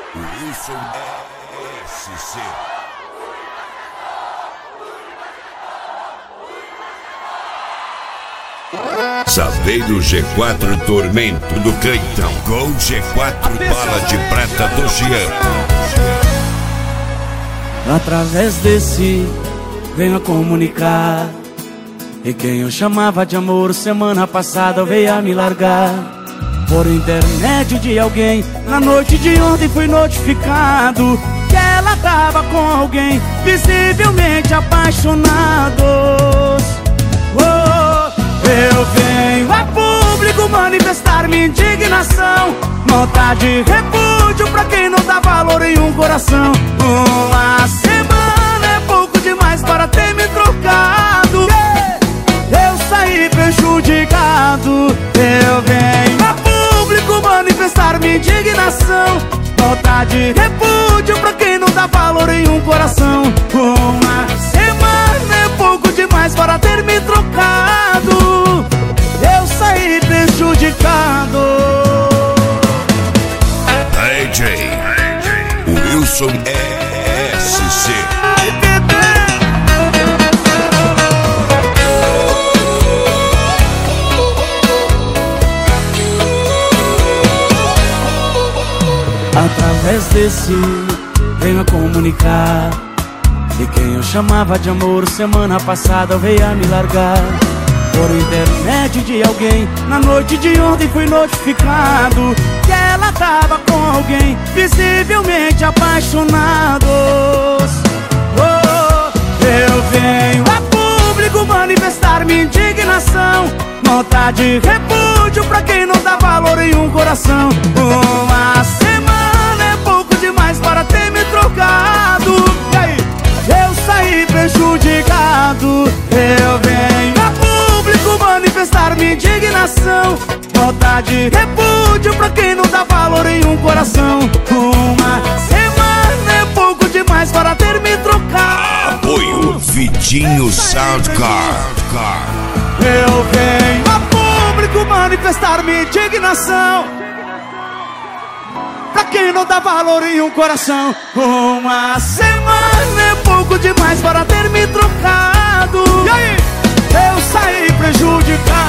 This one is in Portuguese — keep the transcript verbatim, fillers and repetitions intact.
Wilson S C. Saveiro G quatro Tormento do Caetão. Gol G quatro Bala de Prata do Jean. Através desse venho a comunicar, e quem eu chamava de amor semana passada veio a me largar. Por intermédio de alguém, na noite de ontem fui notificado que ela tava com alguém, visivelmente apaixonados. Oh, eu venho a público manifestar minha indignação, nota de repúdio pra quem não dá valor em um coração. Uma semana é pouco demais para ter me trocado, eu saí prejudicado. Eu venho a público manifestar minha indignação, nota de repúdio pra quem não dá valor em um coração. Uma semana é pouco demais para ter me trocado, eu saí prejudicado. D J Wilson S C. Através desse venho a comunicar, e quem eu chamava de amor semana passada veio a me largar. Por intermédio de alguém, na noite de ontem fui notificado que ela tava com alguém, visivelmente apaixonados. Oh, eu venho a público manifestar minha indignação, nota de repúdio pra quem não dá valor em um coração. Uma semana é pouco demais para ter me trocado, e aí? Eu saí prejudicado. Eu venho a público manifestar minha indignação, nota de repúdio pra quem não dá valor em um coração. Uma semana é pouco demais para ter me trocado. Apoio Vitinho Soundcar. Eu venho a público manifestar minha indignação, pra quem não dá valor em um coração. Uma semana é pouco demais para ter me trocado, e aí? Eu saí prejudicado.